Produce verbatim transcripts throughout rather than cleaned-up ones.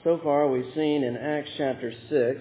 so far we've seen in Acts chapter six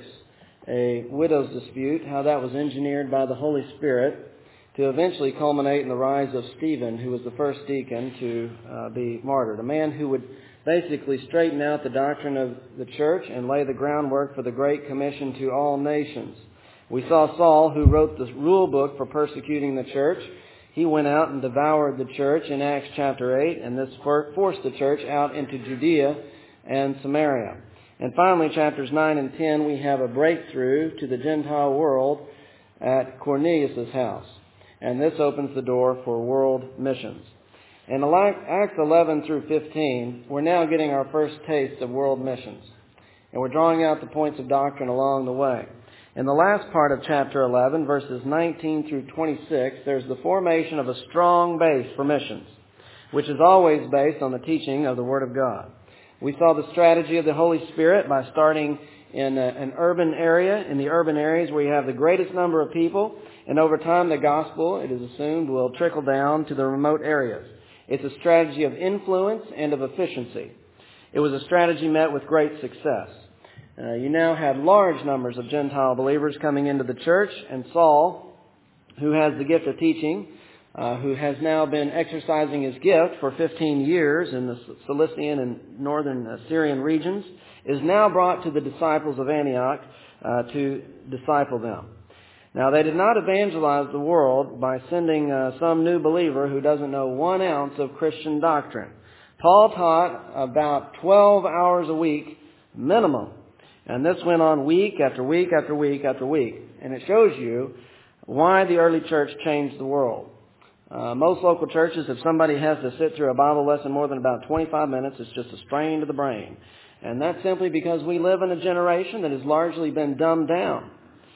a widow's dispute, how that was engineered by the Holy Spirit to eventually culminate in the rise of Stephen, who was the first deacon to uh, be martyred. A man who would basically straighten out the doctrine of the church and lay the groundwork for the Great Commission to all nations. We saw Saul, who wrote the rule book for persecuting the church. He went out and devoured the church in Acts chapter eight, and this forced the church out into Judea and Samaria. And finally, chapters nine and ten, we have a breakthrough to the Gentile world at Cornelius' house. And this opens the door for world missions. In Acts eleven through fifteen, we're now getting our first taste of world missions. And we're drawing out the points of doctrine along the way. In the last part of chapter eleven, verses nineteen through twenty-six, there's the formation of a strong base for missions, which is always based on the teaching of the Word of God. We saw the strategy of the Holy Spirit by starting in a, an urban area, in the urban areas where you have the greatest number of people, and over time the gospel, it is assumed, will trickle down to the remote areas. It's a strategy of influence and of efficiency. It was a strategy met with great success. Uh, you now have large numbers of Gentile believers coming into the church, and Saul, who has the gift of teaching, uh, who has now been exercising his gift for fifteen years in the Cilician and northern uh, Syrian regions, is now brought to the disciples of Antioch uh, to disciple them. Now, they did not evangelize the world by sending uh, some new believer who doesn't know one ounce of Christian doctrine. Paul taught about twelve hours a week minimum. And this went on week after week after week after week. And it shows you why the early church changed the world. Uh, most local churches, if somebody has to sit through a Bible lesson more than about twenty-five minutes, it's just a strain to the brain. And that's simply because we live in a generation that has largely been dumbed down.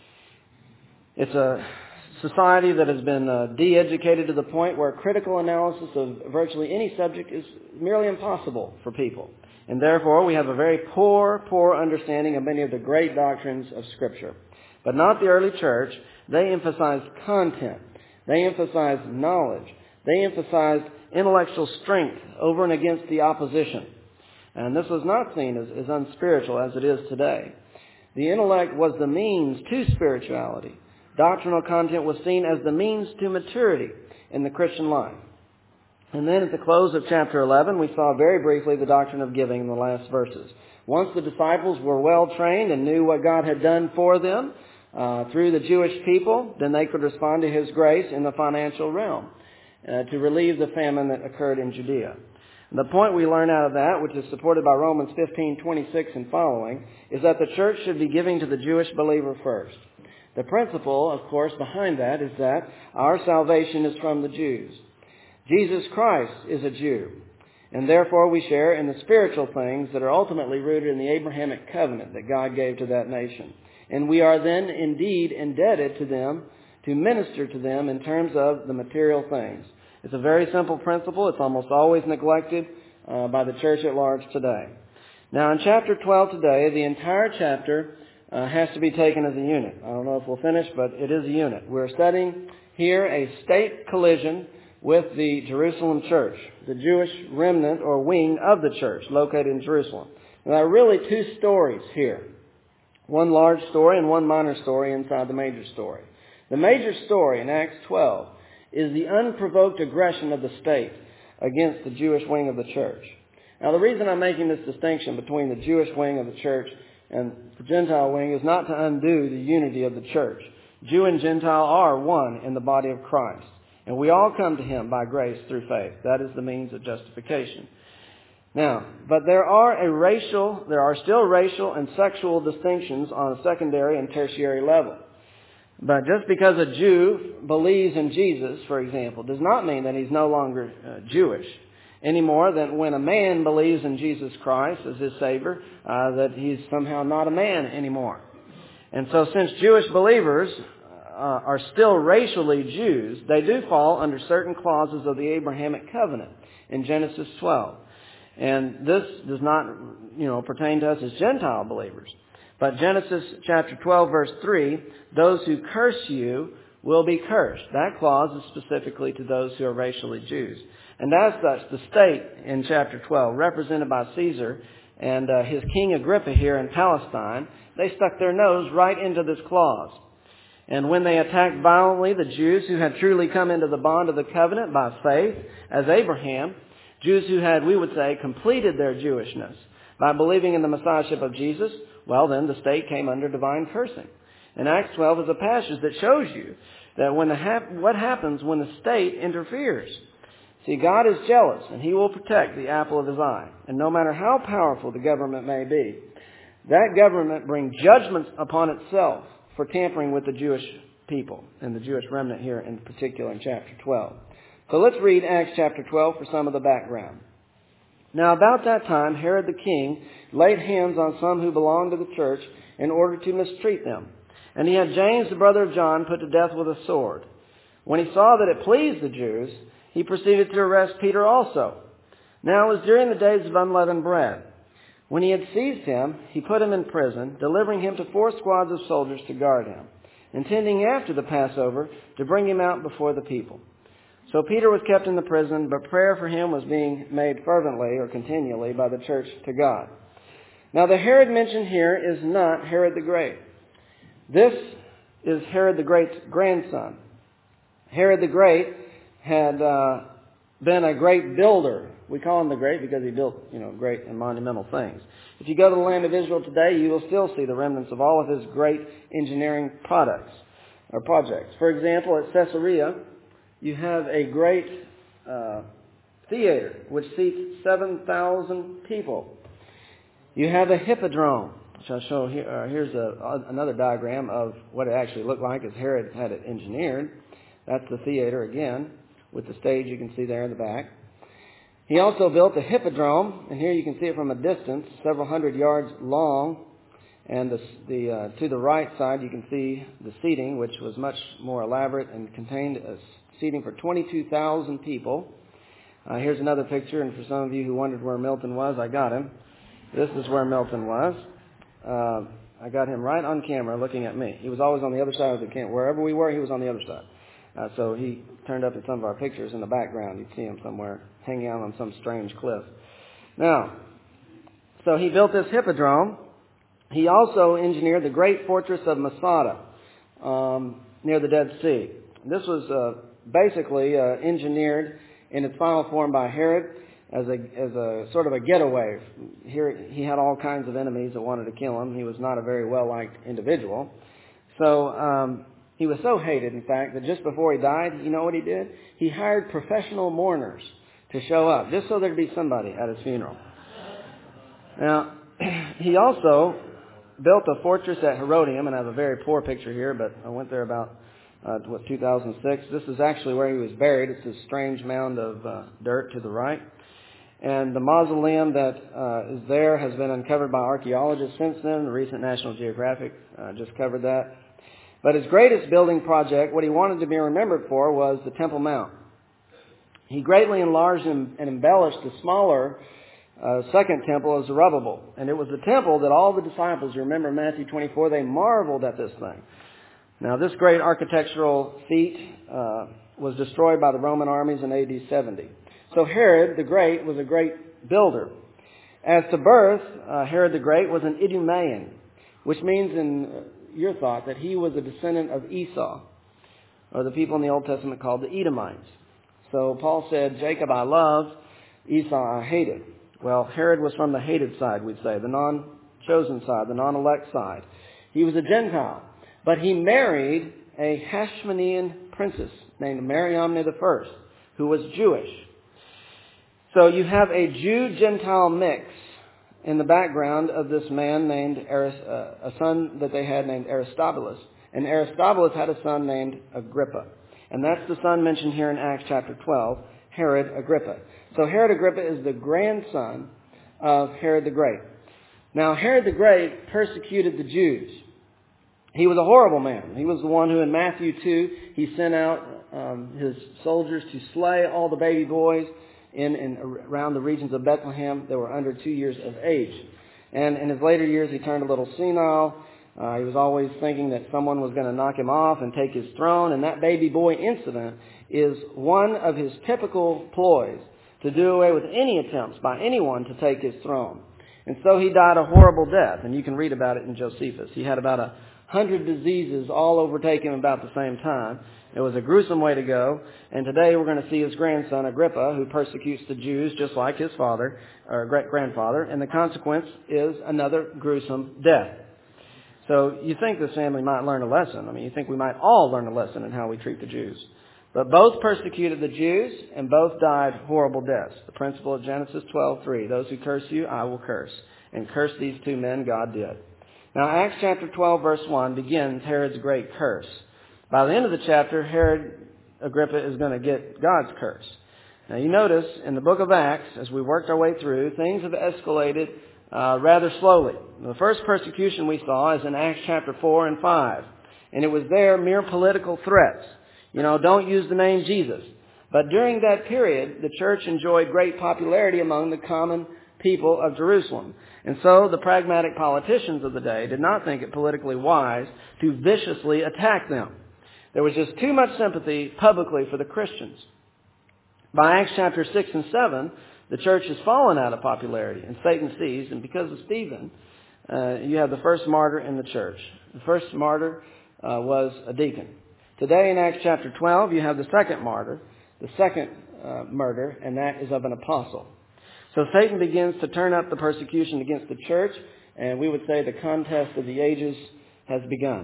It's a society that has been uh, de-educated to the point where critical analysis of virtually any subject is merely impossible for people. And therefore, we have a very poor, poor understanding of many of the great doctrines of Scripture. But not the early church. They emphasized content. They emphasized knowledge. They emphasized intellectual strength over and against the opposition. And this was not seen as, as unspiritual as it is today. The intellect was the means to spirituality. Doctrinal content was seen as the means to maturity in the Christian life. And then at the close of chapter eleven, we saw very briefly the doctrine of giving in the last verses. Once the disciples were well trained and knew what God had done for them uh, through the Jewish people, then they could respond to His grace in the financial realm uh, to relieve the famine that occurred in Judea. And the point we learn out of that, which is supported by Romans fifteen twenty-six and following, is that the church should be giving to the Jewish believer first. The principle, of course, behind that is that our salvation is from the Jews. Jesus Christ is a Jew, and therefore we share in the spiritual things that are ultimately rooted in the Abrahamic covenant that God gave to that nation. And we are then indeed indebted to them to minister to them in terms of the material things. It's a very simple principle. It's almost always neglected uh, by the church at large today. Now in chapter twelve today, the entire chapter Uh, has to be taken as a unit. I don't know if we'll finish, but it is a unit. We're studying here a state collision with the Jerusalem church, the Jewish remnant or wing of the church located in Jerusalem. And there are really two stories here. One large story and one minor story inside the major story. The major story in Acts twelve is the unprovoked aggression of the state against the Jewish wing of the church. Now the reason I'm making this distinction between the Jewish wing of the church and the Gentile wing is not to undo the unity of the church. Jew and Gentile are one in the body of Christ. And we all come to Him by grace through faith. That is the means of justification. Now, but there are a racial, there are still racial and sexual distinctions on a secondary and tertiary level. But just because a Jew believes in Jesus, for example, does not mean that he's no longer uh, Jewish. Any more than when a man believes in Jesus Christ as his Savior, uh, that he's somehow not a man anymore. And so since Jewish believers uh, are still racially Jews, they do fall under certain clauses of the Abrahamic covenant in Genesis twelve. And this does not, you know, pertain to us as Gentile believers. But Genesis chapter twelve, verse three, those who curse you will be cursed. That clause is specifically to those who are racially Jews. And as such, the state in chapter twelve, represented by Caesar and uh, his King Agrippa here in Palestine, they stuck their nose right into this clause. And when they attacked violently the Jews who had truly come into the bond of the covenant by faith, as Abraham, Jews who had, we would say, completed their Jewishness by believing in the Messiahship of Jesus, well then the state came under divine cursing. And Acts twelve is a passage that shows you that when the hap- what happens when the state interferes. See, God is jealous, and He will protect the apple of His eye. And no matter how powerful the government may be, that government brings judgments upon itself for tampering with the Jewish people and the Jewish remnant here in particular in chapter twelve. So let's read Acts chapter twelve for some of the background. Now about that time, Herod the king laid hands on some who belonged to the church in order to mistreat them. And he had James, the brother of John, put to death with a sword. When he saw that it pleased the Jews, he proceeded to arrest Peter also. Now it was during the days of unleavened bread. When he had seized him, he put him in prison, delivering him to four squads of soldiers to guard him, intending after the Passover to bring him out before the people. So Peter was kept in the prison, but prayer for him was being made fervently or continually by the church to God. Now the Herod mentioned here is not Herod the Great. This is Herod the Great's grandson. Herod the Great had uh, been a great builder. We call him the Great because he built, you know, great and monumental things. If you go to the land of Israel today, you will still see the remnants of all of his great engineering products or projects. For example, at Caesarea, you have a great uh, theater which seats seven thousand people. You have a hippodrome, which I'll show here. Uh, here's a, another diagram of what it actually looked like as Herod had it engineered. That's the theater again, with the stage you can see there in the back. He also built a hippodrome, and here you can see it from a distance, several hundred yards long. And the, the, uh, to the right side, you can see the seating, which was much more elaborate and contained a seating for twenty-two thousand people. Uh, here's another picture, and for some of you who wondered where Milton was, I got him. This is where Milton was. Uh, I got him right on camera looking at me. He was always on the other side of the camera. Wherever we were, he was on the other side. Uh, so he turned up in some of our pictures in the background. You'd see him somewhere hanging out on some strange cliff. Now, so he built this hippodrome. He also engineered the great fortress of Masada um, near the Dead Sea. This was uh, basically uh, engineered in its final form by Herod as a as a sort of a getaway. Here he had all kinds of enemies that wanted to kill him. He was not a very well-liked individual. So um, he was so hated, in fact, that just before he died, you know what he did? He hired professional mourners to show up, just so there'd be somebody at his funeral. Now, he also built a fortress at Herodium, and I have a very poor picture here, but I went there about, uh, what, two thousand six. This is actually where he was buried. It's this strange mound of uh, dirt to the right. And the mausoleum that uh, is there has been uncovered by archaeologists since then. The recent National Geographic uh, just covered that. But his greatest building project, what he wanted to be remembered for, was the Temple Mount. He greatly enlarged and embellished the smaller uh, second temple of Zerubbabel. And it was the temple that all the disciples, you remember Matthew twenty-four, they marveled at this thing. Now, this great architectural feat uh, was destroyed by the Roman armies in A D seventy. So Herod the Great was a great builder. As to birth, uh, Herod the Great was an Idumean, which means in uh, your thought that he was a descendant of Esau, or the people in the Old Testament called the Edomites. So Paul said, Jacob I loved, Esau I hated. Well, Herod was from the hated side, we'd say, the non-chosen side, the non-elect side. He was a Gentile, but he married a Hashmonean princess named Mariamne the First, who was Jewish. So you have a Jew-Gentile mix in the background of this man named, Aris- uh, a son that they had named Aristobulus. And Aristobulus had a son named Agrippa. And that's the son mentioned here in Acts chapter twelve, Herod Agrippa. So Herod Agrippa is the grandson of Herod the Great. Now, Herod the Great persecuted the Jews. He was a horrible man. He was the one who in Matthew two, he sent out um, his soldiers to slay all the baby boys in and around the regions of Bethlehem that were under two years of age. And in his later years, he turned a little senile. Uh, he was always thinking that someone was going to knock him off and take his throne. And that baby boy incident is one of his typical ploys to do away with any attempts by anyone to take his throne. And so he died a horrible death, and you can read about it in Josephus. He had about a hundred diseases all overtake him about the same time. It was a gruesome way to go, and today we're going to see his grandson, Agrippa, who persecutes the Jews just like his father, or great-grandfather, and the consequence is another gruesome death. So you think this family might learn a lesson. I mean, you think we might all learn a lesson in how we treat the Jews. But both persecuted the Jews, and both died horrible deaths. The principle of Genesis twelve three, those who curse you, I will curse. And curse these two men, God did. Now, Acts chapter twelve, verse one begins Herod's great curse. By the end of the chapter, Herod Agrippa is going to get God's curse. Now, you notice in the book of Acts, as we worked our way through, things have escalated uh, rather slowly. The first persecution we saw is in Acts chapter four and five. And it was there mere political threats. You know, don't use the name Jesus. But during that period, the church enjoyed great popularity among the common people of Jerusalem. And so the pragmatic politicians of the day did not think it politically wise to viciously attack them. There was just too much sympathy publicly for the Christians. By Acts chapter six and seven, the church has fallen out of popularity, and Satan sees, and because of Stephen, uh, you have the first martyr in the church. The first martyr uh, was a deacon. Today in Acts chapter twelve, you have the second martyr, the second uh, murder, and that is of an apostle. So Satan begins to turn up the persecution against the church, and we would say the contest of the ages has begun.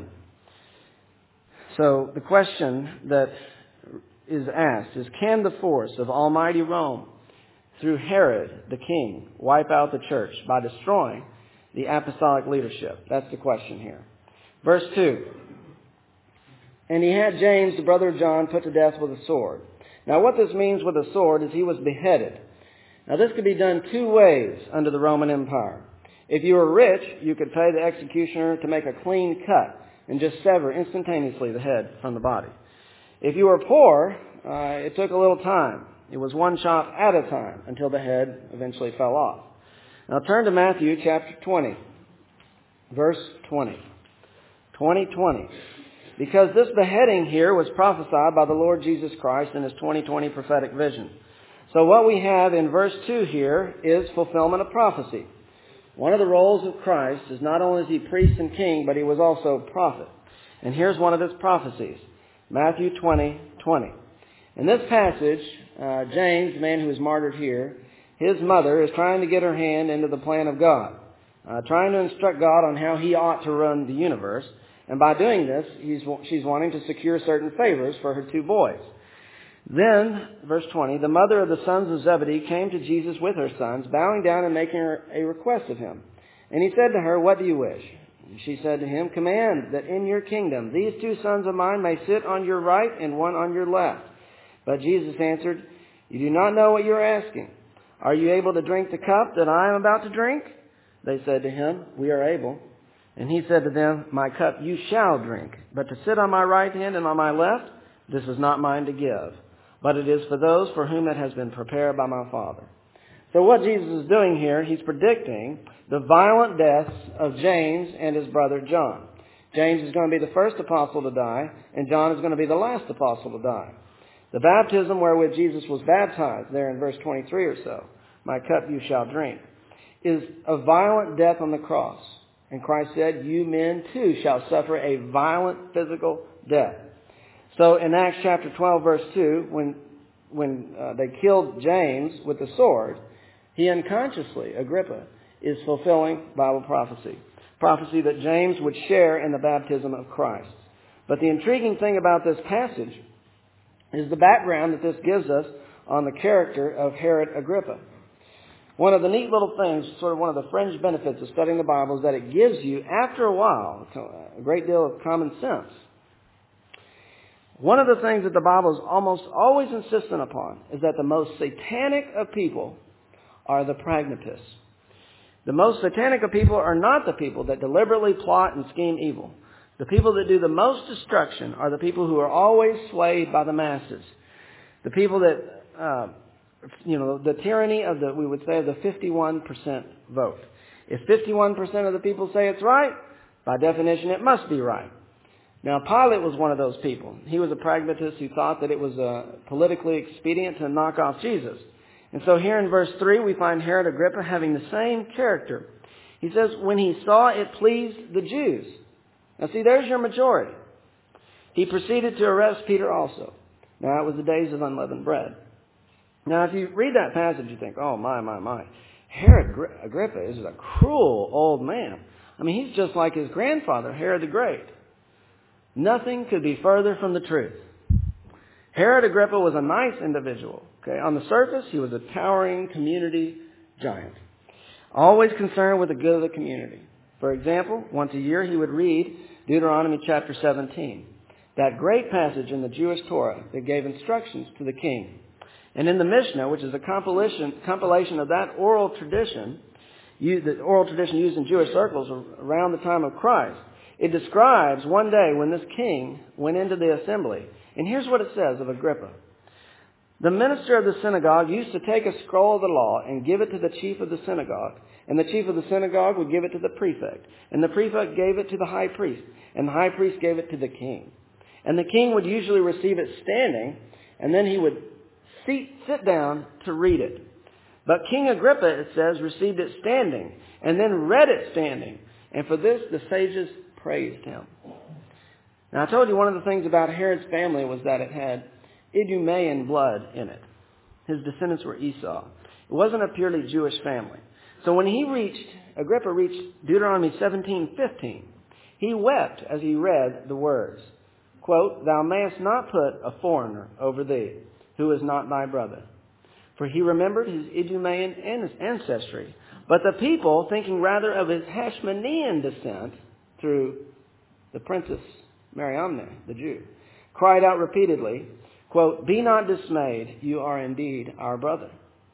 So the question that is asked is, can the force of almighty Rome, through Herod the king, wipe out the church by destroying the apostolic leadership? That's the question here. Verse two. And he had James, the brother of John, put to death with a sword. Now what this means with a sword is he was beheaded. Now this could be done two ways under the Roman Empire. If you were rich, you could pay the executioner to make a clean cut and just sever instantaneously the head from the body. If you were poor, uh, it took a little time. It was one chop at a time until the head eventually fell off. Now turn to Matthew chapter twenty, verse twenty. twenty twenty. Because this beheading here was prophesied by the Lord Jesus Christ in his twenty twenty prophetic vision. So what we have in verse two here is fulfillment of prophecy. One of the roles of Christ is not only is he priest and king, but he was also prophet. And here's one of his prophecies. Matthew twenty twenty. In this passage, uh, James, the man who was martyred here, his mother is trying to get her hand into the plan of God, uh, trying to instruct God on how he ought to run the universe. And by doing this, he's, she's wanting to secure certain favors for her two boys. Then, verse twenty, the mother of the sons of Zebedee came to Jesus with her sons, bowing down and making her a request of him. And he said to her, what do you wish? And she said to him, command that in your kingdom these two sons of mine may sit on your right and one on your left. But Jesus answered, you do not know what you are asking. Are you able to drink the cup that I am about to drink? They said to him, we are able. And he said to them, my cup you shall drink, but to sit on my right hand and on my left, this is not mine to give, but it is for those for whom it has been prepared by my Father. So what Jesus is doing here, he's predicting the violent deaths of James and his brother John. James is going to be the first apostle to die, and John is going to be the last apostle to die. The baptism wherewith Jesus was baptized, there in verse twenty-three or so, my cup you shall drink, is a violent death on the cross. And Christ said, you men too shall suffer a violent physical death. So in Acts chapter twelve, verse two, when when uh, they killed James with the sword, he unconsciously, Agrippa, is fulfilling Bible prophecy. Prophecy that James would share in the baptism of Christ. But the intriguing thing about this passage is the background that this gives us on the character of Herod Agrippa. One of the neat little things, sort of one of the fringe benefits of studying the Bible, is that it gives you, after a while, a great deal of common sense. One of the things that the Bible is almost always insistent upon is that the most satanic of people are the pragmatists. The most satanic of people are not the people that deliberately plot and scheme evil. The people that do the most destruction are the people who are always swayed by the masses. The people that... Uh, You know, the tyranny of the, we would say, of the fifty-one percent vote. If fifty-one percent of the people say it's right, by definition it must be right. Now, Pilate was one of those people. He was a pragmatist who thought that it was uh, politically expedient to knock off Jesus. And so here in verse three, we find Herod Agrippa having the same character He says, when he saw it pleased the Jews. Now see, there's your majority. He proceeded to arrest Peter also. Now it was the days of unleavened bread. Now if you read that passage, you think, oh my, my, my. Herod Agrippa is a cruel old man. I mean, he's just like his grandfather, Herod the Great. Nothing could be further from the truth. Herod Agrippa was a nice individual. Okay, on the surface, he was a towering community giant, always concerned with the good of the community. For example, once a year he would read Deuteronomy chapter seventeen, that great passage in the Jewish Torah that gave instructions to the king. And in the Mishnah, which is a compilation, compilation of that oral tradition, the oral tradition used in Jewish circles around the time of Christ, it describes one day when this king went into the assembly. And here's what it says of Agrippa. The minister of the synagogue used to take a scroll of the law and give it to the chief of the synagogue. And the chief of the synagogue would give it to the prefect. And the prefect gave it to the high priest. And the high priest gave it to the king. And the king would usually receive it standing, and then he would sit, sit down to read it. But King Agrippa, it says, received it standing, and then read it standing. And for this, the sages praised him. Now, I told you one of the things about Herod's family was that it had Idumean blood in it. His descendants were Esau. It wasn't a purely Jewish family. So when he reached, Agrippa reached Deuteronomy seventeen fifteen, he wept as he read the words, quote, "Thou mayest not put a foreigner over thee, who is not thy brother." For he remembered his Idumean ancestry. But the people, thinking rather of his Hashmonean descent through the princess Mariamne, the Jew, cried out repeatedly, quote, "Be not dismayed, you are indeed our brother."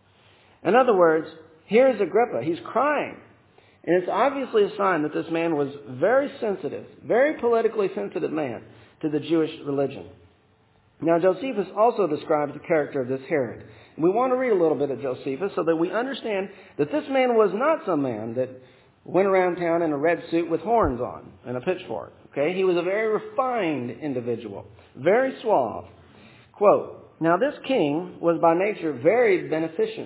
In other words, here's Agrippa. He's crying. And it's obviously a sign that this man was very sensitive, very politically sensitive man to the Jewish religion. Now, Josephus also describes the character of this Herod. And we want to read a little bit of Josephus so that we understand that this man was not some man that went around town in a red suit with horns on and a pitchfork. Okay, he was a very refined individual, very suave. Quote, "Now this king was by nature very beneficent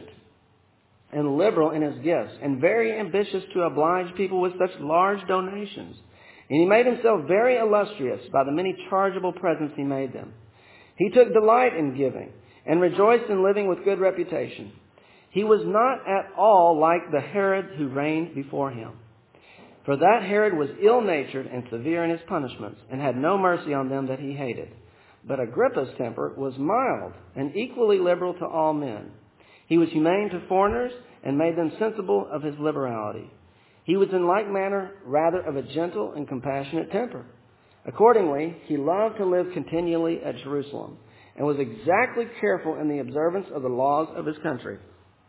and liberal in his gifts, and very ambitious to oblige people with such large donations. And he made himself very illustrious by the many chargeable presents he made them. He took delight in giving, and rejoiced in living with good reputation. He was not at all like the Herod who reigned before him. For that Herod was ill-natured and severe in his punishments, and had no mercy on them that he hated. But Agrippa's temper was mild, and equally liberal to all men. He was humane to foreigners, and made them sensible of his liberality. He was in like manner rather of a gentle and compassionate temper. Accordingly, he loved to live continually at Jerusalem, and was exactly careful in the observance of the laws of his country."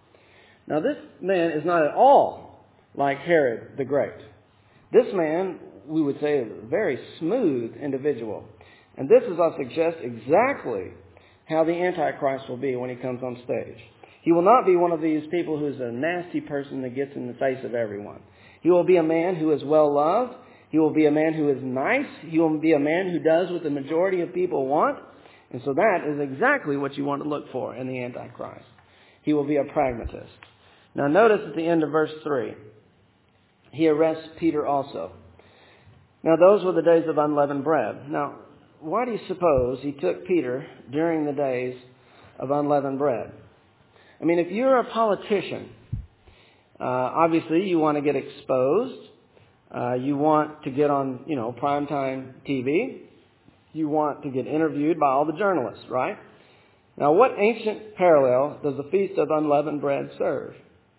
Now this man is not at all like Herod the Great. This man, we would say, is a very smooth individual. And this, as I suggest, exactly how the Antichrist will be when he comes on stage. He will not be one of these people who's a nasty person that gets in the face of everyone. He will be a man who is well loved. He will be a man who is nice. He will be a man who does what the majority of people want. And so that is exactly what you want to look for in the Antichrist. He will be a pragmatist. Now notice at the end of verse three, he arrests Peter also. Now those were the days of unleavened bread. Now, why do you suppose he took Peter during the days of unleavened bread? I mean, if you're a politician, uh, obviously you want to get exposed. Uh, you want to get on, you know, primetime T V. You want to get interviewed by all the journalists, right? Now, what ancient parallel does the Feast of Unleavened Bread serve?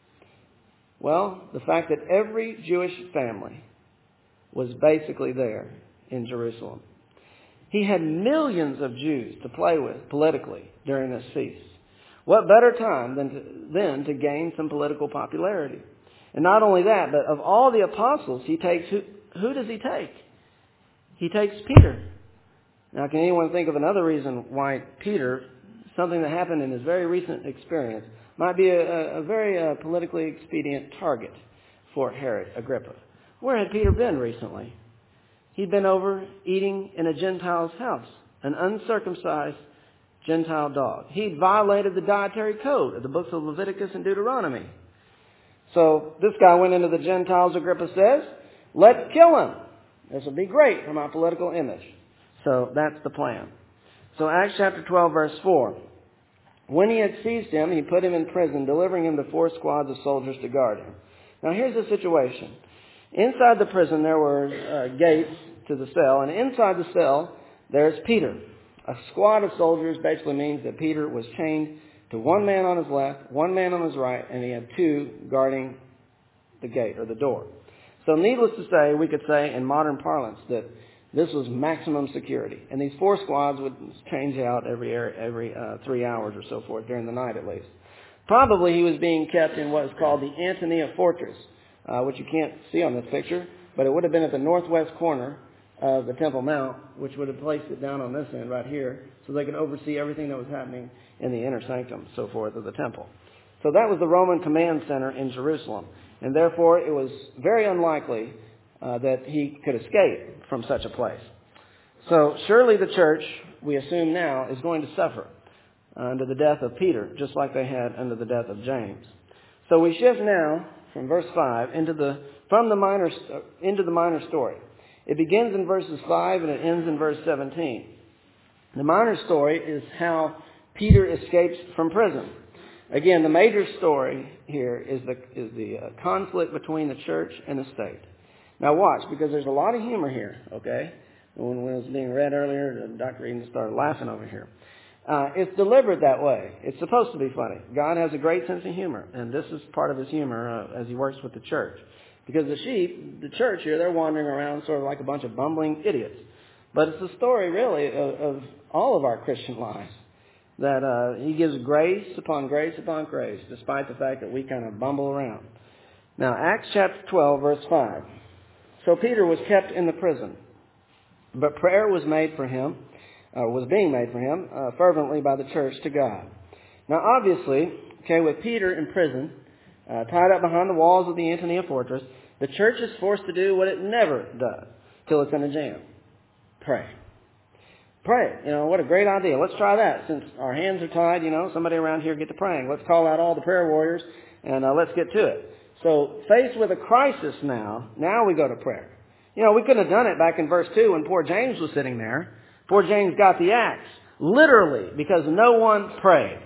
Well, the fact that every Jewish family was basically there in Jerusalem. He had millions of Jews to play with politically during this feast. What better time than to, than to gain some political popularity? And not only that, but of all the apostles he takes, who, who does he take? He takes Peter. Now, can anyone think of another reason why Peter, something that happened in his very recent experience, might be a, a very uh, politically expedient target for Herod Agrippa? Where had Peter been recently? He'd been over eating in a Gentile's house, an uncircumcised Gentile dog. He'd violated the dietary code of the books of Leviticus and Deuteronomy. So this guy went into the Gentiles, Agrippa says, let's kill him. This will be great for my political image. So that's the plan. So Acts chapter twelve, verse four. When he had seized him, he put him in prison, delivering him to four squads of soldiers to guard him. Now here's the situation. Inside the prison there were uh, gates to the cell, and inside the cell there's Peter. A squad of soldiers basically means that Peter was chained to one man on his left, one man on his right, and he had two guarding the gate or the door. So needless to say, we could say in modern parlance that this was maximum security. And these four squads would change out every every uh, three hours or so forth, during the night at least. Probably he was being kept in what is called the Antonia Fortress, uh, which you can't see on this picture, but it would have been at the northwest corner of the Temple Mount, which would have placed it down on this end right here, so they could oversee everything that was happening in the inner sanctum, so forth, of the temple. So that was the Roman command center in Jerusalem, and therefore it was very unlikely uh, that he could escape from such a place. So surely the church, we assume now, is going to suffer under the death of Peter, just like they had under the death of James. So we shift now from verse five into the from the minor into the minor story. It begins in verses five and it ends in verse seventeen. The minor story is how Peter escapes from prison. Again, the major story here is the is the uh, conflict between the church and the state. Now watch, because there's a lot of humor here, okay? When, when it was being read earlier, Doctor Eden started laughing over here. Uh, it's delivered that way. It's supposed to be funny. God has a great sense of humor, and this is part of his humor uh, as he works with the church. Because the sheep, the church here, they're wandering around sort of like a bunch of bumbling idiots. But it's the story, really, of, of all of our Christian lives. That uh, he gives grace upon grace upon grace, despite the fact that we kind of bumble around. Now, Acts chapter twelve, verse five. So Peter was kept in the prison, but prayer was made for him, uh, was being made for him uh, fervently by the church to God. Now, obviously, okay, with Peter in prison, uh, tied up behind the walls of the Antonia Fortress, the church is forced to do what it never does till it's in a jam. Pray. Pray. You know, what a great idea. Let's try that. Since our hands are tied, you know, somebody around here get to praying. Let's call out all the prayer warriors and uh, let's get to it. So, faced with a crisis now, now we go to prayer. You know, we couldn't have done it back in verse two when poor James was sitting there. Poor James got the axe. Literally, because no one prayed.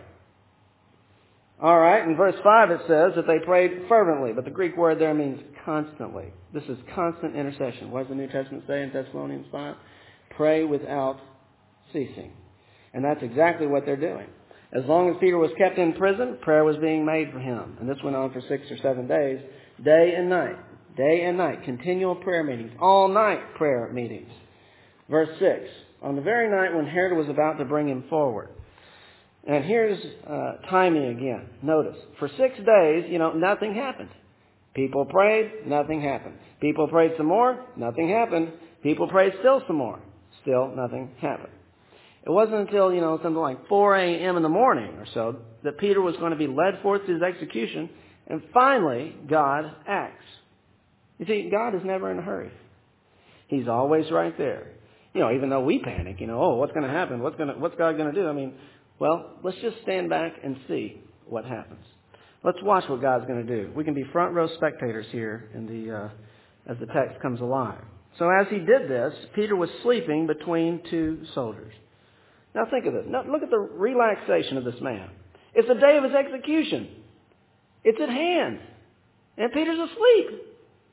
All right, in verse five it says that they prayed fervently, but the Greek word there means constantly. This is constant intercession. What does the New Testament say in Thessalonians five? Pray without ceasing. And that's exactly what they're doing. As long as Peter was kept in prison, prayer was being made for him. And this went on for six or seven days, day and night, day and night, continual prayer meetings, all night prayer meetings. Verse six, on the very night when Herod was about to bring him forward. And here's uh, timing again. Notice, for six days, you know, nothing happened. People prayed, nothing happened. People prayed some more, nothing happened. People prayed still some more, still nothing happened. It wasn't until, you know, something like four a.m. in the morning or so that Peter was going to be led forth to his execution, and finally God acts. You see, God is never in a hurry. He's always right there. You know, even though we panic, you know, oh, what's going to happen? What's going to, what's God going to do? I mean, well, let's just stand back and see what happens. Let's watch what God's going to do. We can be front row spectators here in the uh, as the text comes alive. So as he did this, Peter was sleeping between two soldiers. Now think of this. Now look at the relaxation of this man. It's the day of his execution. It's at hand. And Peter's asleep.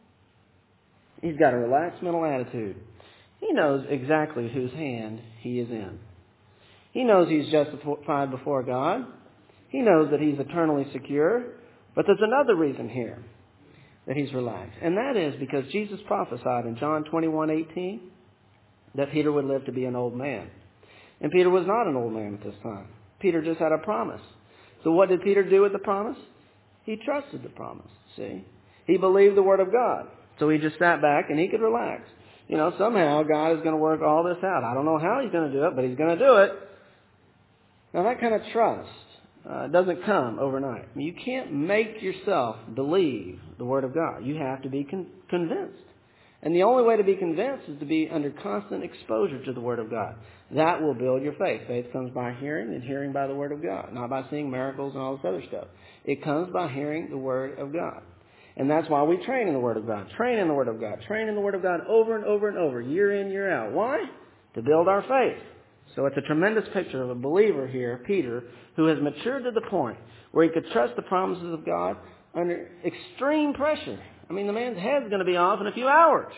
He's got a relaxed mental attitude. He knows exactly whose hand he is in. He knows he's justified before God. He knows that he's eternally secure. But there's another reason here that he's relaxed. And that is because Jesus prophesied in John twenty-one eighteen that Peter would live to be an old man. And Peter was not an old man at this time. Peter just had a promise. So what did Peter do with the promise? He trusted the promise, see? He believed the word of God. So he just sat back and he could relax. You know, somehow God is going to work all this out. I don't know how he's going to do it, but he's going to do it. Now that kind of trust uh, doesn't come overnight. I mean, you can't make yourself believe the word of God. You have to be con- convinced. And the only way to be convinced is to be under constant exposure to the word of God. That will build your faith. Faith comes by hearing, and hearing by the word of God, not by seeing miracles and all this other stuff. It comes by hearing the word of God. And that's why we train in the Word of God. Train in the Word of God. Train in the Word of God over and over and over, year in, year out. Why? To build our faith. So it's a tremendous picture of a believer here, Peter, who has matured to the point where he could trust the promises of God under extreme pressure. I mean, the man's head's going to be off in a few hours.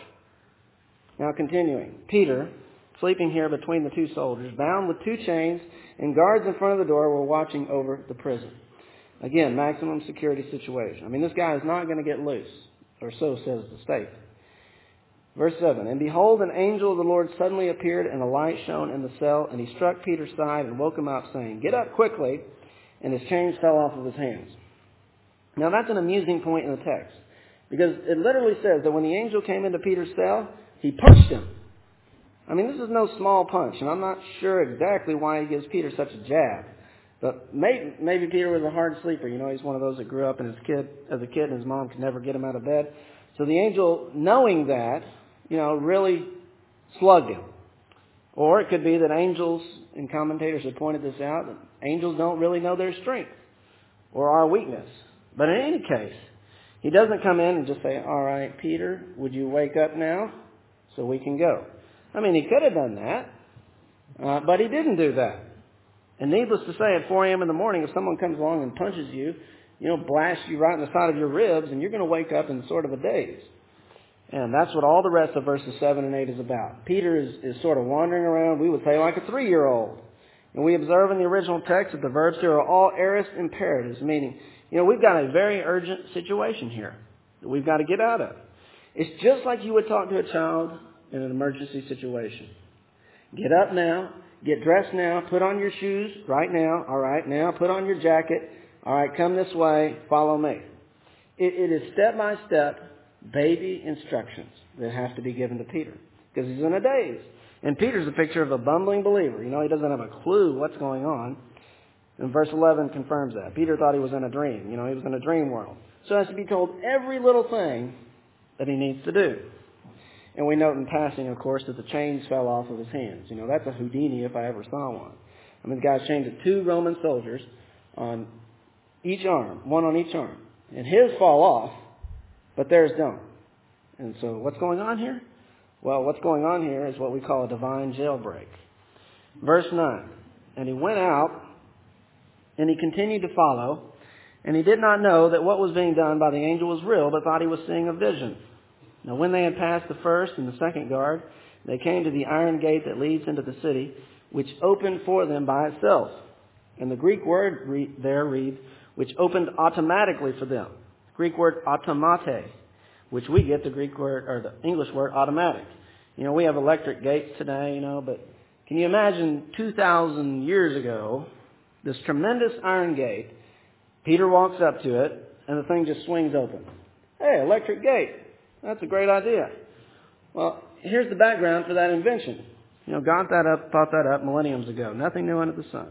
Now continuing. Peter, sleeping here between the two soldiers, bound with two chains, and guards in front of the door were watching over the prison. Again, maximum security situation. I mean, this guy is not going to get loose, or so says the state. Verse seven, and behold, an angel of the Lord suddenly appeared, and a light shone in the cell, and he struck Peter's side and woke him up, saying, get up quickly, and his chains fell off of his hands. Now, that's an amusing point in the text, because it literally says that when the angel came into Peter's cell, he punched him. I mean, this is no small punch, and I'm not sure exactly why he gives Peter such a jab. But maybe, maybe Peter was a hard sleeper. You know, he's one of those that grew up and his kid, as a kid, and his mom could never get him out of bed. So the angel, knowing that, you know, really slugged him. Or it could be that angels, and commentators have pointed this out, that angels don't really know their strength or our weakness. But in any case, he doesn't come in and just say, all right, Peter, would you wake up now so we can go? I mean, he could have done that, uh, but he didn't do that. And needless to say, at four a.m. in the morning, if someone comes along and punches you, you know, blasts you right in the side of your ribs, and you're going to wake up in sort of a daze. And that's what all the rest of verses seven and eight is about. Peter is, is sort of wandering around, we would say, like a three-year-old. And we observe in the original text that the verbs here are all aorist imperatives, meaning, you know, we've got a very urgent situation here that we've got to get out of. It's just like you would talk to a child in an emergency situation. Get up now. Get dressed now. Put on your shoes right now. All right, now put on your jacket. All right, come this way. Follow me. It, it is step-by-step baby instructions that have to be given to Peter because he's in a daze. And Peter's a picture of a bumbling believer. You know, he doesn't have a clue what's going on. And verse eleven confirms that. Peter thought he was in a dream. You know, he was in a dream world. So he has to be told every little thing that he needs to do. And we note in passing, of course, that the chains fell off of his hands. You know, that's a Houdini if I ever saw one. I mean, the guy's chained to two Roman soldiers on each arm, one on each arm. And his fall off, but theirs don't. And so what's going on here? Well, what's going on here is what we call a divine jailbreak. Verse nine, and he went out, and he continued to follow, and he did not know that what was being done by the angel was real, but thought he was seeing a vision. Now, when they had passed the first and the second guard, they came to the iron gate that leads into the city, which opened for them by itself. And the Greek word re- there reads, which opened automatically for them. The Greek word automate, which we get the Greek word, or the English word automatic. You know, we have electric gates today, you know, but can you imagine two thousand years ago, this tremendous iron gate, Peter walks up to it, and the thing just swings open. Hey, electric gate. That's a great idea. Well, here's the background for that invention. You know, got that up, thought that up millenniums ago. Nothing new under the sun.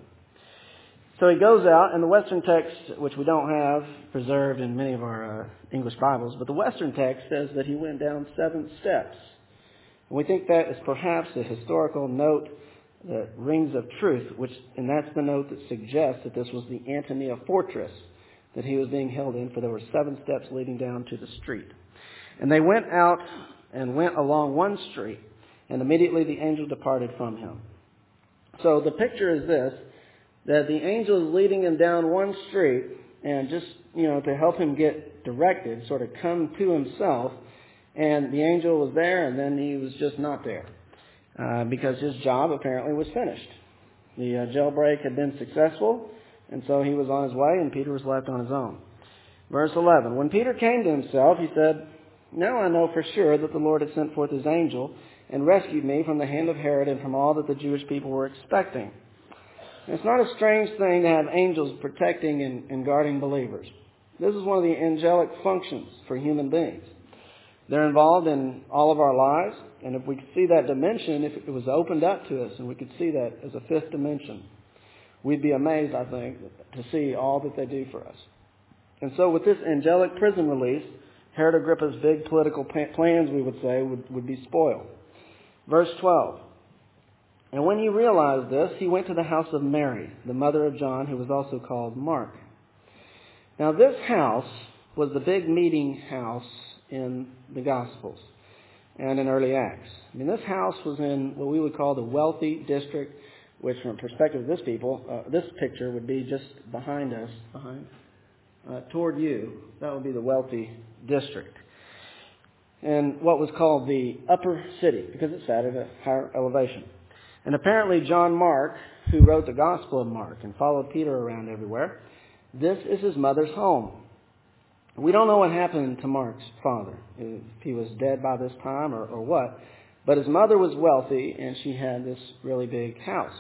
So he goes out, and the Western text, which we don't have preserved in many of our uh, English Bibles, but the Western text says that he went down seven steps. And we think that is perhaps a historical note that rings of truth, which, and that's the note that suggests that this was the Antonia fortress that he was being held in, for there were seven steps leading down to the street. And they went out and went along one street, and immediately the angel departed from him. So the picture is this, that the angel is leading him down one street, and just, you know, to help him get directed, sort of come to himself, and the angel was there, and then he was just not there, uh, because his job apparently was finished. The uh, jailbreak had been successful, and so he was on his way, and Peter was left on his own. Verse eleven, when Peter came to himself, he said, now I know for sure that the Lord had sent forth his angel and rescued me from the hand of Herod and from all that the Jewish people were expecting. And it's not a strange thing to have angels protecting and, and guarding believers. This is one of the angelic functions for human beings. They're involved in all of our lives, and if we could see that dimension, if it was opened up to us and we could see that as a fifth dimension, we'd be amazed, I think, to see all that they do for us. And so with this angelic prison release, Herod Agrippa's big political plans, we would say, would, would be spoiled. Verse twelve. And when he realized this, he went to the house of Mary, the mother of John, who was also called Mark. Now this house was the big meeting house in the Gospels and in early Acts. I mean, this house was in what we would call the wealthy district, which from the perspective of this people, uh, this picture would be just behind us, behind, uh, toward you. That would be the wealthy district. And what was called the upper city, because it sat at a higher elevation. And apparently John Mark, who wrote the Gospel of Mark and followed Peter around everywhere, this is his mother's home. We don't know what happened to Mark's father, if he was dead by this time or, or what, but his mother was wealthy and she had this really big house.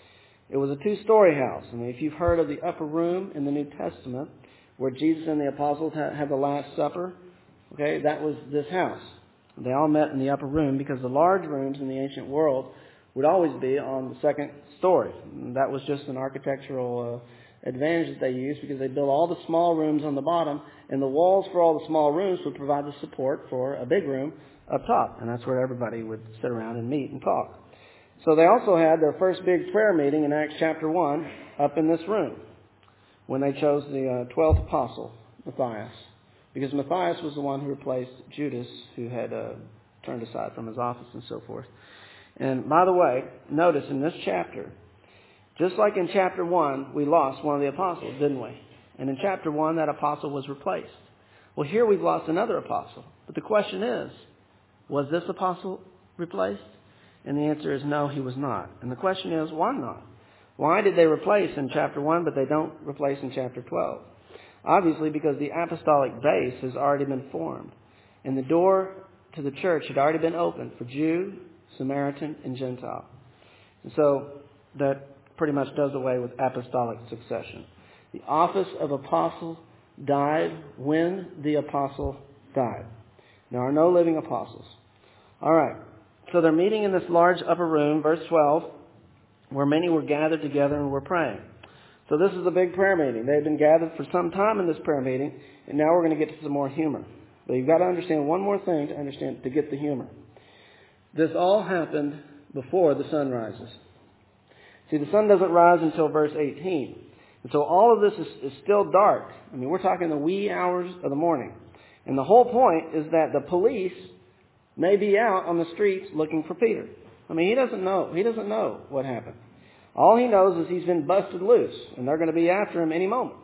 It was a two-story house. I mean, if you've heard of the upper room in the New Testament, where Jesus and the apostles had, had the Last Supper, okay, that was this house. They all met in the upper room because the large rooms in the ancient world would always be on the second story. And that was just an architectural uh, advantage that they used because they built all the small rooms on the bottom, and the walls for all the small rooms would provide the support for a big room up top. And that's where everybody would sit around and meet and talk. So they also had their first big prayer meeting in Acts chapter one up in this room when they chose the uh, twelfth apostle, Matthias. Because Matthias was the one who replaced Judas, who had uh, turned aside from his office and so forth. And by the way, notice in this chapter, just like in chapter one, we lost one of the apostles, didn't we? And in chapter one, that apostle was replaced. Well, here we've lost another apostle. But the question is, was this apostle replaced? And the answer is no, he was not. And the question is, why not? Why did they replace in chapter one, but they don't replace in chapter twelve? Obviously, because the apostolic base has already been formed. And the door to the church had already been opened for Jew, Samaritan, and Gentile. And so that pretty much does away with apostolic succession. The office of apostle died when the apostle died. There are no living apostles. All right. So they're meeting in this large upper room, verse twelve, where many were gathered together and were praying. So this is a big prayer meeting. They had been gathered for some time in this prayer meeting, and now we're going to get to some more humor. But you've got to understand one more thing to understand to get the humor. This all happened before the sun rises. See, the sun doesn't rise until verse eighteen. And so all of this is, is still dark. I mean, we're talking the wee hours of the morning. And the whole point is that the police may be out on the streets looking for Peter. I mean, he doesn't know. He doesn't know what happened. All he knows is he's been busted loose, and they're going to be after him any moment.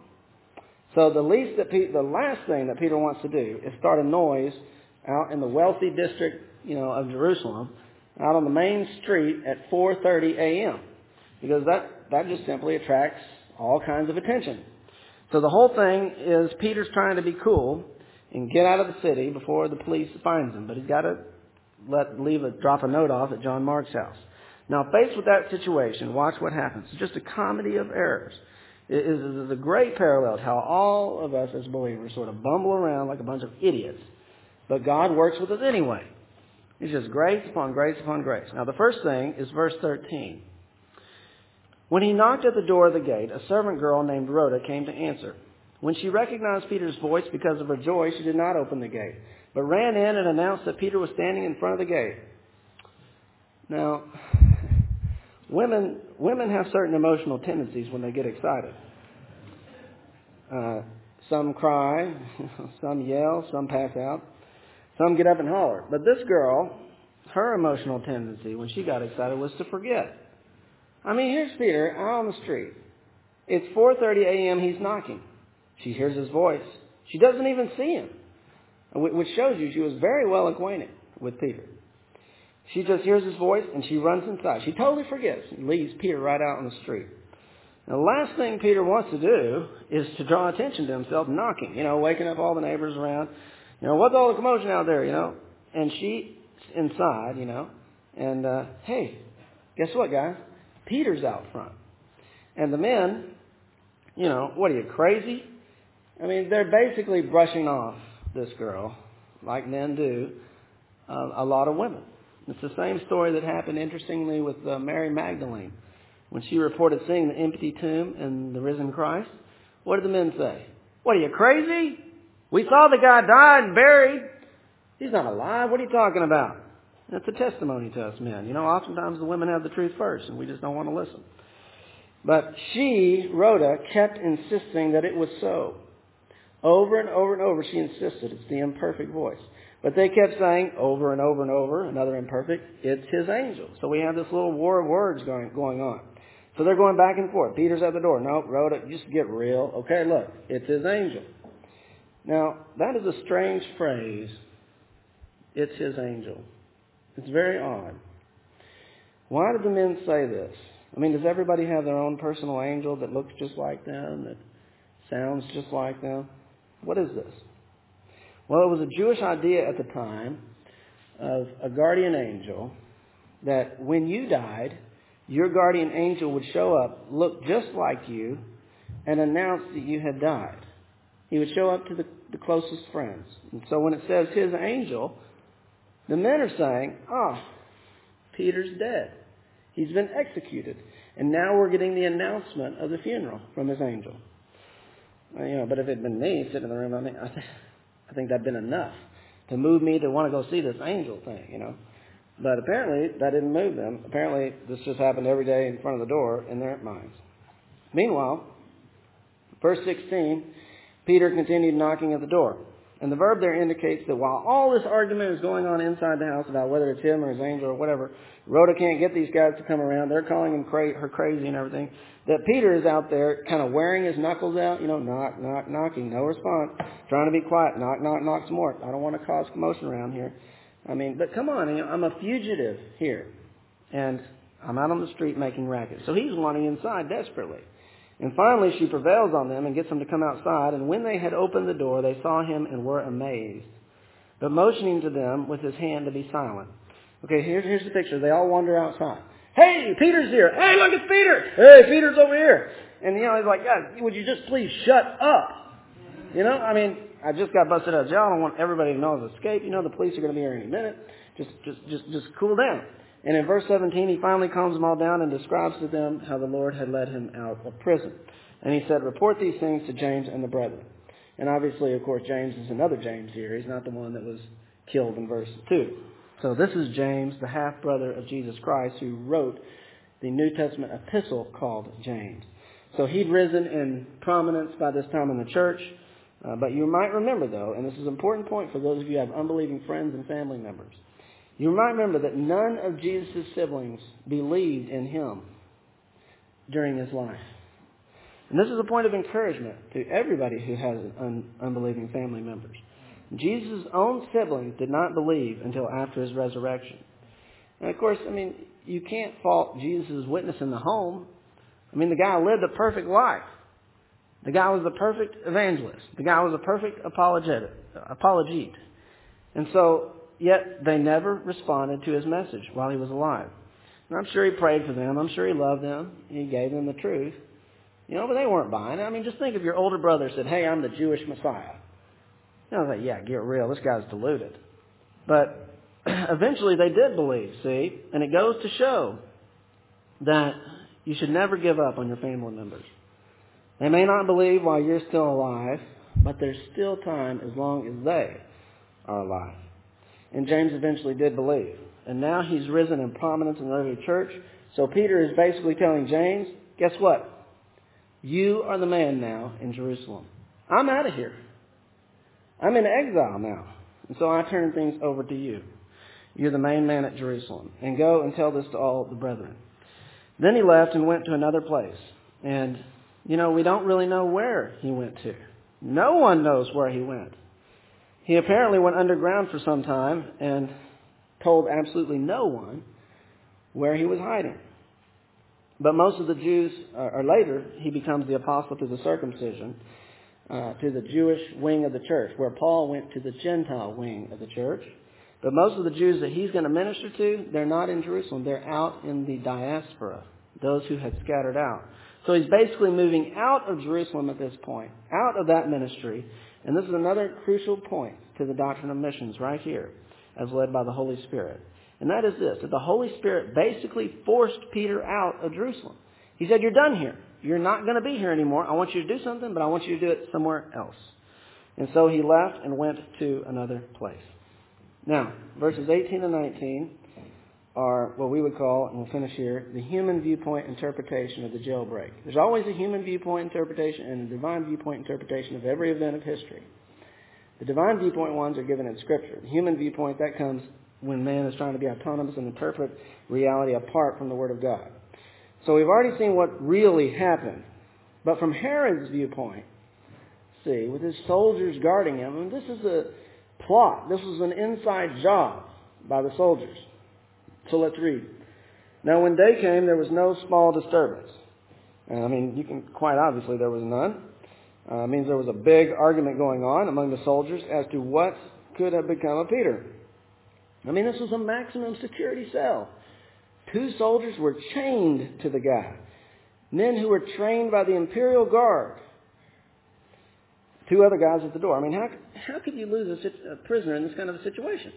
So the least that Pe- the last thing that Peter wants to do is start a noise out in the wealthy district, you know, of Jerusalem, out on the main street at four thirty a.m. because that that just simply attracts all kinds of attention. So the whole thing is Peter's trying to be cool and get out of the city before the police finds him, but he's got to let leave a drop a note off at John Mark's house. Now, faced with that situation, watch what happens. It's just a comedy of errors. It is a great parallel to how all of us as believers sort of bumble around like a bunch of idiots. But God works with us anyway. It's just grace upon grace upon grace. Now, the first thing is verse thirteen. When he knocked at the door of the gate, a servant girl named Rhoda came to answer. When she recognized Peter's voice because of her joy, she did not open the gate, but ran in and announced that Peter was standing in front of the gate. Now, women women have certain emotional tendencies when they get excited. Uh, some cry, some yell, some pass out, some get up and holler. But this girl, her emotional tendency when she got excited was to forget. I mean, here's Peter out on the street. It's four thirty a.m. He's knocking. She hears his voice. She doesn't even see him, which shows you she was very well acquainted with Peter. She just hears his voice and she runs inside. She totally forgets and leaves Peter right out on the street. Now, the last thing Peter wants to do is to draw attention to himself knocking, you know, waking up all the neighbors around. You know, what's all the commotion out there, you know? And she's inside, you know, and, uh, hey, guess what, guys? Peter's out front. And the men, you know, what are you, crazy? I mean, they're basically brushing off this girl, like men do, uh, a lot of women. It's the same story that happened, interestingly, with uh, Mary Magdalene. When she reported seeing the empty tomb and the risen Christ, what did the men say? What, are you crazy? We saw the guy died and buried. He's not alive. What are you talking about? That's a testimony to us men. You know, oftentimes the women have the truth first, and we just don't want to listen. But she, Rhoda, kept insisting that it was so. Over and over and over, she insisted it's the imperfect voice. But they kept saying over and over and over, another imperfect, it's his angel. So we have this little war of words going, going on. So they're going back and forth. Peter's at the door. No, Rhoda, just get real. Okay, look, it's his angel. Now, that is a strange phrase. It's his angel. It's very odd. Why did the men say this? I mean, does everybody have their own personal angel that looks just like them, that sounds just like them? What is this? Well, it was a Jewish idea at the time of a guardian angel that when you died, your guardian angel would show up, look just like you, and announce that you had died. He would show up to the, the closest friends. And so when it says his angel, the men are saying, ah, oh, Peter's dead. He's been executed. And now we're getting the announcement of the funeral from his angel. Well, you know, but if it had been me sitting in the room, I think, I think, I think that'd been enough to move me to want to go see this angel thing, you know. But apparently that didn't move them. Apparently this just happened every day in front of the door in their minds. Meanwhile, verse sixteen, Peter continued knocking at the door. And the verb there indicates that while all this argument is going on inside the house about whether it's him or his angel or whatever, Rhoda can't get these guys to come around. They're calling him cra- her crazy and everything. That Peter is out there kind of wearing his knuckles out, you know, knock, knock, knocking, no response. Trying to be quiet, knock, knock, knock some more. I don't want to cause commotion around here. I mean, but come on, you know, I'm a fugitive here. And I'm out on the street making racket. So he's wanting inside desperately. And finally she prevails on them and gets them to come outside. And when they had opened the door, they saw him and were amazed. But motioning to them with his hand to be silent. Okay, here's, here's the picture. They all wander outside. Hey, Peter's here. Hey, look, it's Peter. Hey, Peter's over here. And, you know, he's like, God, would you just please shut up? You know, I mean, I just got busted out of jail. I don't want everybody to know I've escaped. You know, the police are going to be here any minute. Just, just, just, just cool down. And in verse seventeen, he finally calms them all down and describes to them how the Lord had led him out of prison. And he said, report these things to James and the brethren. And obviously, of course, James is another James here. He's not the one that was killed in verse two. So this is James, the half-brother of Jesus Christ, who wrote the New Testament epistle called James. So he'd risen in prominence by this time in the church. Uh, but you might remember, though, and this is an important point for those of you who have unbelieving friends and family members, you might remember that none of Jesus' siblings believed in him during his life. And this is a point of encouragement to everybody who has un- unbelieving family members. Jesus' own siblings did not believe until after his resurrection. And of course, I mean, you can't fault Jesus' witness in the home. I mean, the guy lived a perfect life. The guy was the perfect evangelist. The guy was a perfect apologetic, apologete. And so, yet they never responded to his message while he was alive. And I'm sure he prayed for them. I'm sure he loved them. He gave them the truth. You know, but they weren't buying it. I mean, just think if your older brother said, hey, I'm the Jewish Messiah. You know, like, yeah, get real. This guy's deluded. But eventually they did believe, see? And it goes to show that you should never give up on your family members. They may not believe while you're still alive, but there's still time as long as they are alive. And James eventually did believe. And now he's risen in prominence in the early church. So Peter is basically telling James, guess what? You are the man now in Jerusalem. I'm out of here. I'm in exile now. And so I turn things over to you. You're the main man at Jerusalem. And go and tell this to all the brethren. Then he left and went to another place. And, you know, we don't really know where he went to. No one knows where he went. He apparently went underground for some time and told absolutely no one where he was hiding. But most of the Jews, or later, he becomes the apostle to the circumcision, uh, to the Jewish wing of the church, where Paul went to the Gentile wing of the church. But most of the Jews that he's going to minister to, they're not in Jerusalem. They're out in the diaspora, those who had scattered out. So he's basically moving out of Jerusalem at this point, out of that ministry. And this is another crucial point to the doctrine of missions right here, as led by the Holy Spirit. And that is this, that the Holy Spirit basically forced Peter out of Jerusalem. He said, you're done here. You're not going to be here anymore. I want you to do something, but I want you to do it somewhere else. And so he left and went to another place. Now, verses eighteen and nineteen, are what we would call, and we'll finish here, the human viewpoint interpretation of the jailbreak. There's always a human viewpoint interpretation and a divine viewpoint interpretation of every event of history. The divine viewpoint ones are given in Scripture. The human viewpoint, that comes when man is trying to be autonomous and interpret reality apart from the Word of God. So we've already seen what really happened. But from Herod's viewpoint, see, with his soldiers guarding him, and this is a plot. This was an inside job by the soldiers. So let's read. Now when day came, there was no small disturbance. And I mean, you can, quite obviously there was none. Uh, it means there was a big argument going on among the soldiers as to what could have become of Peter. I mean, this was a maximum security cell. Two soldiers were chained to the guy. Men who were trained by the imperial guard. Two other guys at the door. I mean, how, how could you lose a, a prisoner in this kind of a situation?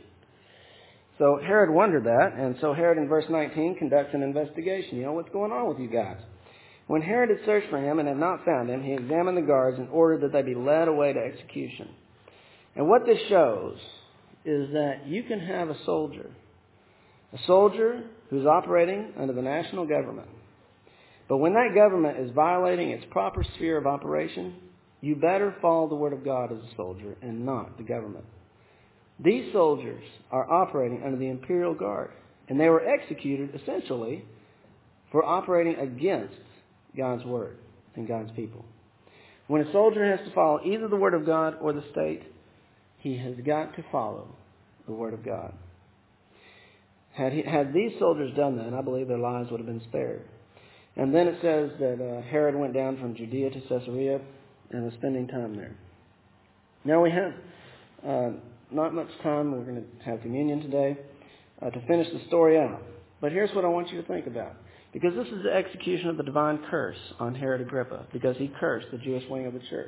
So Herod wondered that, and so Herod in verse nineteen conducts an investigation. You know, what's going on with you guys? When Herod had searched for him and had not found him, he examined the guards and ordered that they be led away to execution. And what this shows is that you can have a soldier, a soldier who's operating under the national government. But when that government is violating its proper sphere of operation, you better follow the Word of God as a soldier and not the government. These soldiers are operating under the imperial guard, and they were executed essentially for operating against God's Word and God's people. When a soldier has to follow either the Word of God or the state, he has got to follow the Word of God. Had, he, had these soldiers done that, I believe their lives would have been spared. And then it says that uh, Herod went down from Judea to Caesarea and was spending time there. Now we have uh, not much time. We're going to have communion today uh, to finish the story out. But here's what I want you to think about. Because this is the execution of the divine curse on Herod Agrippa, because he cursed the Jewish wing of the church.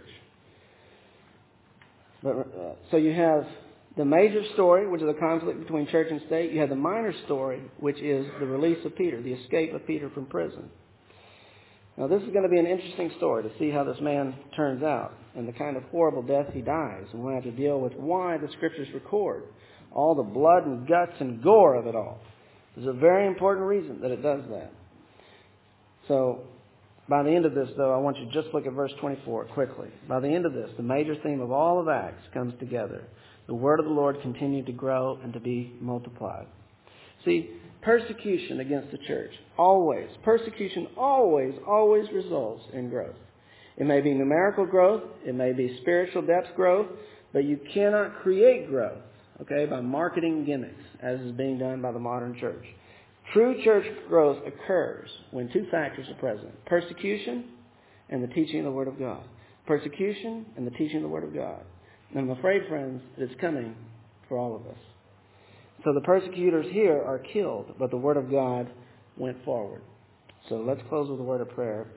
But, uh, so you have the major story, which is the conflict between church and state. You have the minor story, which is the release of Peter, the escape of Peter from prison. Now this is going to be an interesting story to see how this man turns out and the kind of horrible death he dies. And we'll have to deal with why the Scriptures record all the blood and guts and gore of it all. There's a very important reason that it does that. So by the end of this, though, I want you to just look at verse twenty-four quickly. By the end of this, the major theme of all of Acts comes together. The word of the Lord continued to grow and to be multiplied. See, persecution against the church, always, persecution always, always results in growth. It may be numerical growth, it may be spiritual depth growth, but you cannot create growth, okay, by marketing gimmicks, as is being done by the modern church. True church growth occurs when two factors are present: persecution and the teaching of the Word of God. Persecution and the teaching of the Word of God. And I'm afraid, friends, it's coming for all of us. So the persecutors here are killed, but the Word of God went forward. So let's close with a word of prayer.